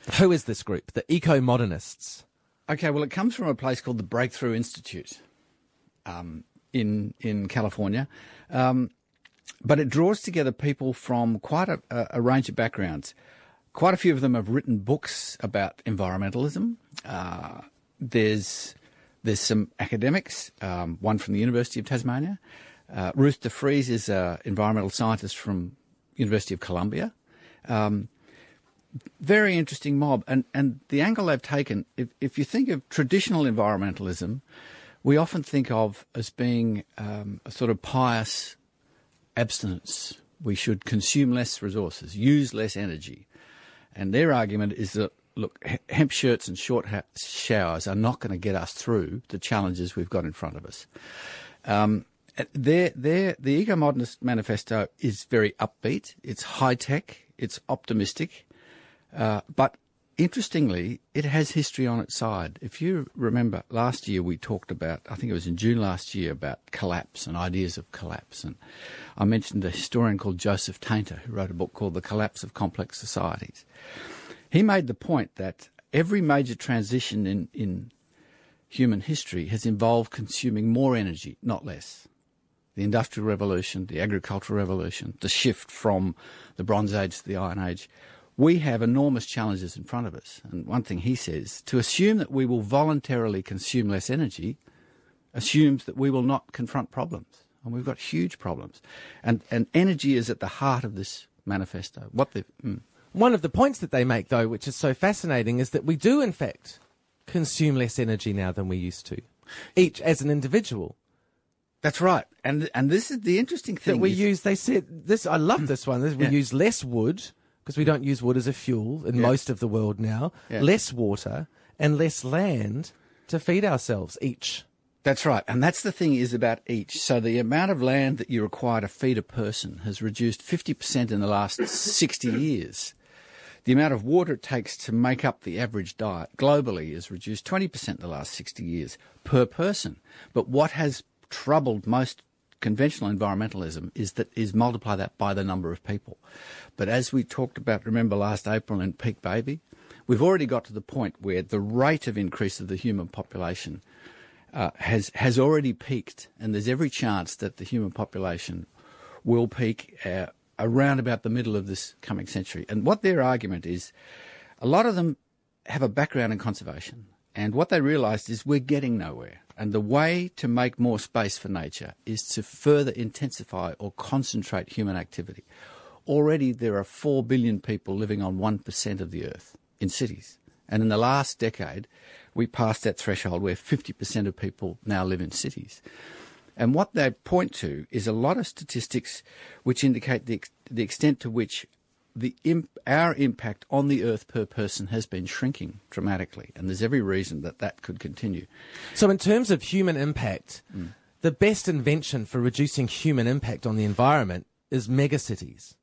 Who is this group, the eco-modernists? Okay, well, it comes from a place called the Breakthrough Institute in California. But it draws together people from quite a range of backgrounds. Quite a few of them have written books about environmentalism. There's some academics, one from the University of Tasmania. Ruth de Vries is an environmental scientist from University of Columbia. Very interesting mob. And the angle they've taken, if you think of traditional environmentalism, we often think of as being a sort of pious abstinence. We should consume less resources, use less energy. And their argument is that, look, hemp shirts and short showers are not going to get us through the challenges we've got in front of us. The Eco-Modernist Manifesto is very upbeat. It's high-tech. It's optimistic. But interestingly, it has history on its side. If you remember, last year we talked about, I think it was in June last year, about collapse and ideas of collapse. And I mentioned a historian called Joseph Tainter, who wrote a book called The Collapse of Complex Societies. He made the point that every major transition in human history has involved consuming more energy, not less. The Industrial Revolution, the Agricultural Revolution, the shift from the Bronze Age to the Iron Age. We have enormous challenges in front of us. And one thing he says, to assume that we will voluntarily consume less energy assumes that we will not confront problems. And we've got huge problems. And energy is at the heart of this manifesto. One of the points that they make, though, which is so fascinating, is that we do, in fact, consume less energy now than we used to, each as an individual. That's right. And this is the interesting thing. That we use, they said, this. I love this one. We use less wood, because we don't use wood as a fuel in most of the world now, less water and less land to feed ourselves each. That's right. And that's the thing is about each. So the amount of land that you require to feed a person has reduced 50% in the last 60 years. The amount of water it takes to make up the average diet globally has reduced 20% in the last 60 years per person. But what has troubled most conventional environmentalism is multiply that by the number of people. But as we talked about, remember last April in Peak Baby, we've already got to the point where the rate of increase of the human population has already peaked, and there's every chance that the human population will peak around about the middle of this coming century. And what their argument is, a lot of them have a background in conservation, and what they realised is we're getting nowhere. And the way to make more space for nature is to further intensify or concentrate human activity. Already there are 4 billion people living on 1% of the earth in cities. And in the last decade, we passed that threshold where 50% of people now live in cities. And what they point to is a lot of statistics which indicate the extent to which our impact on the earth per person has been shrinking dramatically. And there's every reason that could continue. So in terms of human impact, the best invention for reducing human impact on the environment is megacities.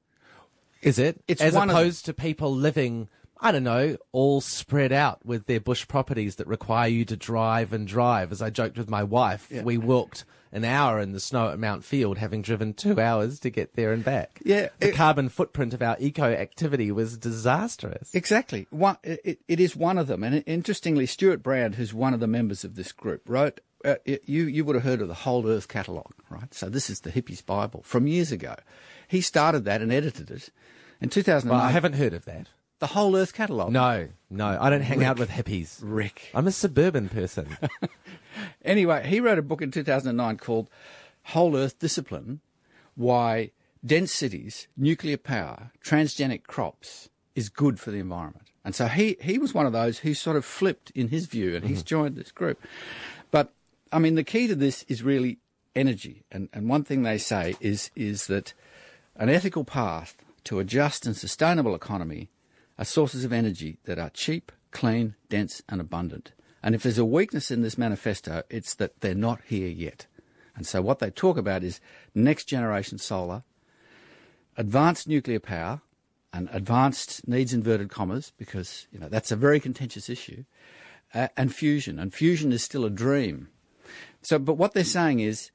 Is it? It's as opposed to people living, I don't know, all spread out with their bush properties that require you to drive and drive. As I joked with my wife, we walked an hour in the snow at Mount Field, having driven 2 hours to get there and back. Yeah, the carbon footprint of our eco-activity was disastrous. Exactly. It is one of them. And interestingly, Stuart Brand, who's one of the members of this group, wrote, you would have heard of the Whole Earth Catalogue, right? So this is the hippies' Bible from years ago. He started that and edited it. In 2009... Well, I haven't heard of that. The Whole Earth Catalogue? No, I don't hang out with hippies. Rick. I'm a suburban person. Anyway, he wrote a book in 2009 called Whole Earth Discipline, Why Dense Cities, Nuclear Power, Transgenic Crops is Good for the Environment. And so he was one of those who sort of flipped in his view, and he's joined this group. But, I mean, the key to this is really energy. And one thing they say is that an ethical path to a just and sustainable economy are sources of energy that are cheap, clean, dense and abundant. And if there's a weakness in this manifesto, it's that they're not here yet. And so what they talk about is next generation solar, advanced nuclear power, and advanced needs inverted commas, because that's a very contentious issue, and fusion. And fusion is still a dream. So, but what they're saying is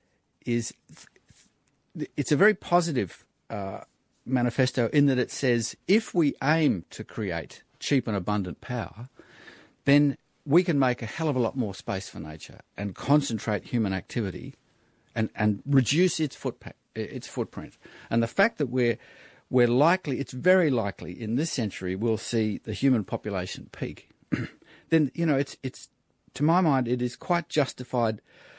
it's a very positive manifesto in that it says if we aim to create cheap and abundant power, then we can make a hell of a lot more space for nature and concentrate human activity and reduce its footprint. And the fact that we're likely, it's very likely in this century we'll see the human population peak, then, it's to my mind, it is quite justified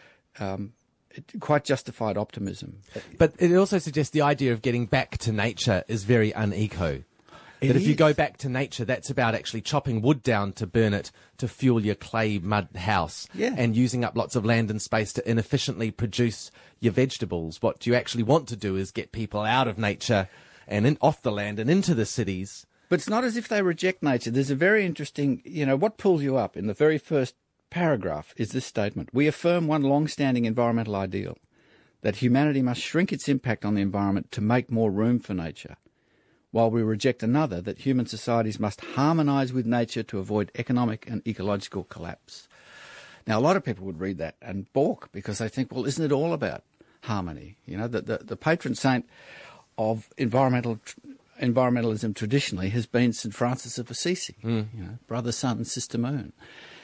optimism. But it also suggests the idea of getting back to nature is very uneco. That if you go back to nature, that's about actually chopping wood down to burn it to fuel your clay mud house, and using up lots of land and space to inefficiently produce your vegetables. What you actually want to do is get people out of nature and off the land and into the cities. But it's not as if they reject nature. There's a very interesting, what pulls you up in the very first paragraph is this statement: we affirm one long-standing environmental ideal, that humanity must shrink its impact on the environment to make more room for nature, while we reject another, that human societies must harmonise with nature to avoid economic and ecological collapse. Now, a lot of people would read that and balk because they think, well, isn't it all about harmony? The patron saint of environmentalism traditionally has been St. Francis of Assisi, brother, sun, and sister moon.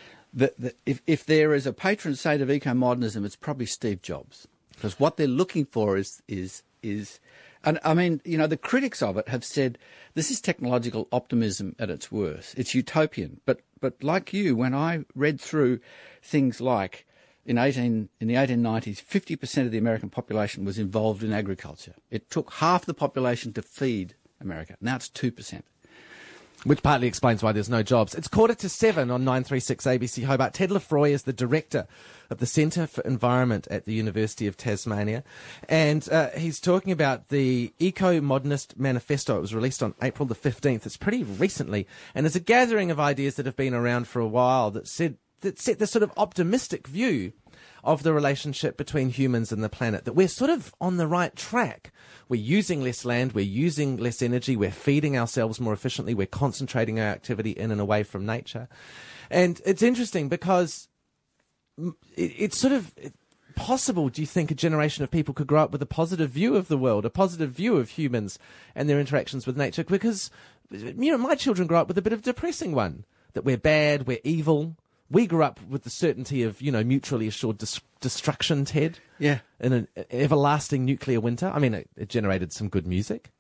If there is a patron saint of eco-modernism, it's probably Steve Jobs, because what they're looking for is and I mean, the critics of it have said this is technological optimism at its worst. It's utopian. But like you, when I read through things like in the 1890s, 50% of the American population was involved in agriculture. It took half the population to feed America. Now it's 2%. Which partly explains why there's no jobs. It's 6:45 on 936 ABC Hobart. Ted Lefroy is the director of the Centre for Environment at the University of Tasmania. And he's talking about the Eco-Modernist Manifesto. It was released on April the 15th. It's pretty recently. And it's a gathering of ideas that have been around for a while that set this sort of optimistic view of the relationship between humans and the planet, that we're sort of on the right track. We're using less land, we're using less energy, we're feeding ourselves more efficiently, we're concentrating our activity in and away from nature. And it's interesting because it's sort of possible, do you think, a generation of people could grow up with a positive view of the world, a positive view of humans and their interactions with nature? Because, my children grow up with a bit of a depressing one, that we're bad, we're evil. We grew up with the certainty of, mutually assured destruction, Ted. Yeah. In an everlasting nuclear winter. I mean, it generated some good music.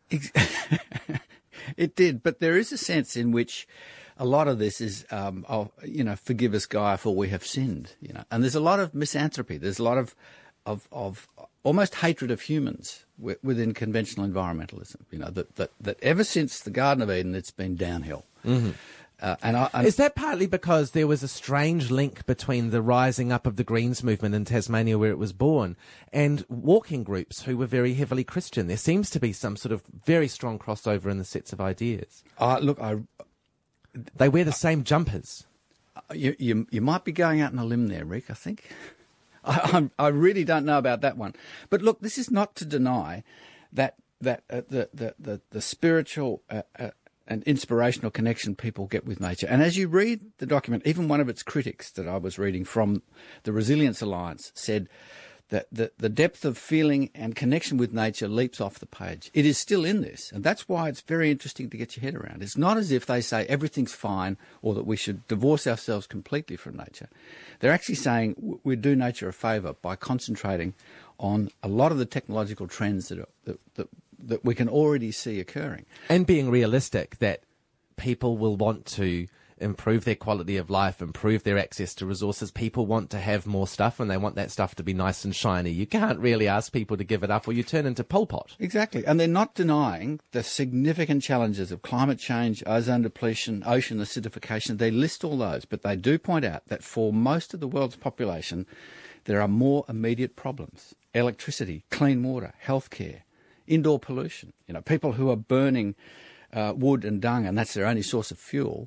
It did, but there is a sense in which a lot of this is, forgive us, Gaia, for we have sinned, And there's a lot of misanthropy. There's a lot of almost hatred of humans within conventional environmentalism, that ever since the Garden of Eden, it's been downhill. Mm-hmm. Is that partly because there was a strange link between the rising up of the Greens movement in Tasmania, where it was born, and walking groups who were very heavily Christian? There seems to be some sort of very strong crossover in the sets of ideas. They wear the same jumpers. You might be going out on a limb there, Rick, I think. I really don't know about that one. But look, this is not to deny that the spiritual and inspirational connection people get with nature. And as you read the document, even one of its critics that I was reading from the Resilience Alliance said that the depth of feeling and connection with nature leaps off the page. It is still in this, and that's why it's very interesting to get your head around. It's not as if they say everything's fine or that we should divorce ourselves completely from nature. They're actually saying we do nature a favour by concentrating on a lot of the technological trends that we can already see occurring. And being realistic that people will want to improve their quality of life, improve their access to resources. People want to have more stuff and they want that stuff to be nice and shiny. You can't really ask people to give it up or you turn into Pol Pot. Exactly. And they're not denying the significant challenges of climate change, ozone depletion, ocean acidification. They list all those, but they do point out that for most of the world's population, there are more immediate problems. Electricity, clean water, healthcare, indoor pollution. People who are burning wood and dung, and that's their only source of fuel.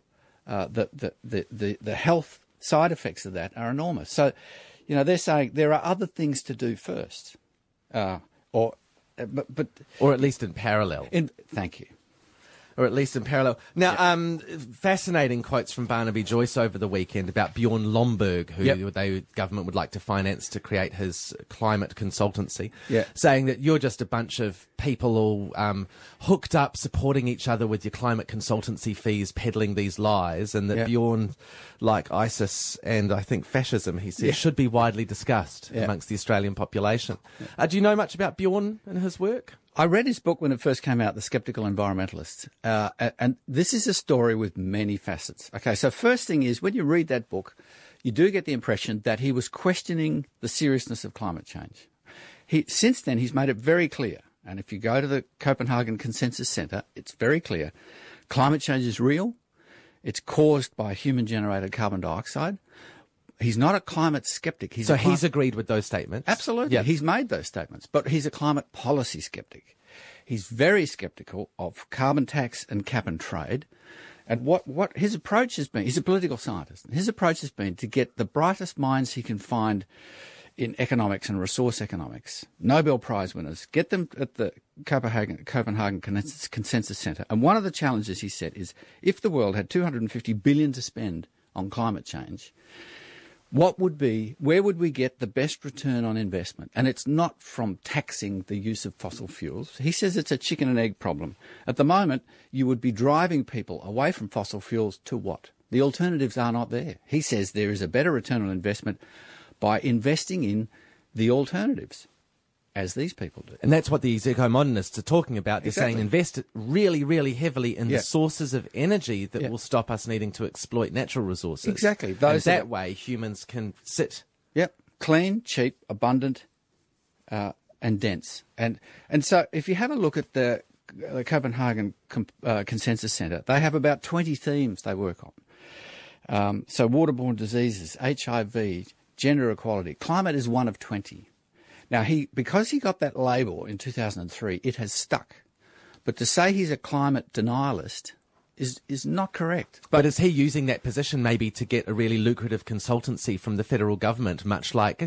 The health side effects of that are enormous. So, they're saying there are other things to do first, or at least in parallel. Thank you. Or at least in parallel. Now, fascinating quotes from Barnaby Joyce over the weekend about Bjorn Lomborg, who the government would like to finance to create his climate consultancy, saying that you're just a bunch of people all hooked up, supporting each other with your climate consultancy fees, peddling these lies, and that Bjorn, like ISIS and I think fascism, he says, should be widely discussed amongst the Australian population. Do you know much about Bjorn and his work? I read his book when it first came out, The Skeptical Environmentalist, and this is a story with many facets. Okay, so first thing is, when you read that book, you do get the impression that he was questioning the seriousness of climate change. Since then, he's made it very clear, and if you go to the Copenhagen Consensus Centre, it's very clear, climate change is real, it's caused by human-generated carbon dioxide. He's not a climate skeptic. He's agreed with those statements? Absolutely. Yep. He's made those statements, but he's a climate policy skeptic. He's very skeptical of carbon tax and cap and trade. And what his approach has been, he's a political scientist. His approach has been to get the brightest minds he can find in economics and resource economics, Nobel Prize winners, get them at the Copenhagen Consensus Centre. And one of the challenges, he said, is if the world had $250 billion to spend on climate change, where would we get the best return on investment? And it's not from taxing the use of fossil fuels. He says it's a chicken and egg problem. At the moment, you would be driving people away from fossil fuels to what? The alternatives are not there. He says there is a better return on investment by investing in the alternatives, as these people do. And that's what these eco-modernists are talking about. They're saying invest really, really heavily in the sources of energy that will stop us needing to exploit natural resources. Exactly. That way humans can sit. Yep. Clean, cheap, abundant, and dense. And so if you have a look at the Copenhagen Consensus Centre, they have about 20 themes they work on. So waterborne diseases, HIV, gender equality. Climate is one of 20. Now, because he got that label in 2003, it has stuck. But to say he's a climate denialist is not correct. But is he using that position maybe to get a really lucrative consultancy from the federal government, much like,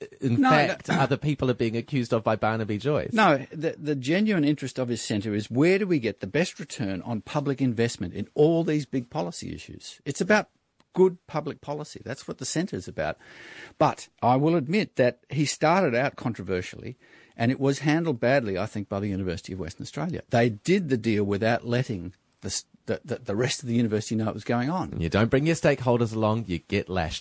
other people are being accused of by Barnaby Joyce? No, the genuine interest of his centre is where do we get the best return on public investment in all these big policy issues? It's about good public policy. That's what the centre is about. But I will admit that he started out controversially, and it was handled badly, I think, by the University of Western Australia. They did the deal without letting the rest of the university know what was going on. You don't bring your stakeholders along, you get lashed.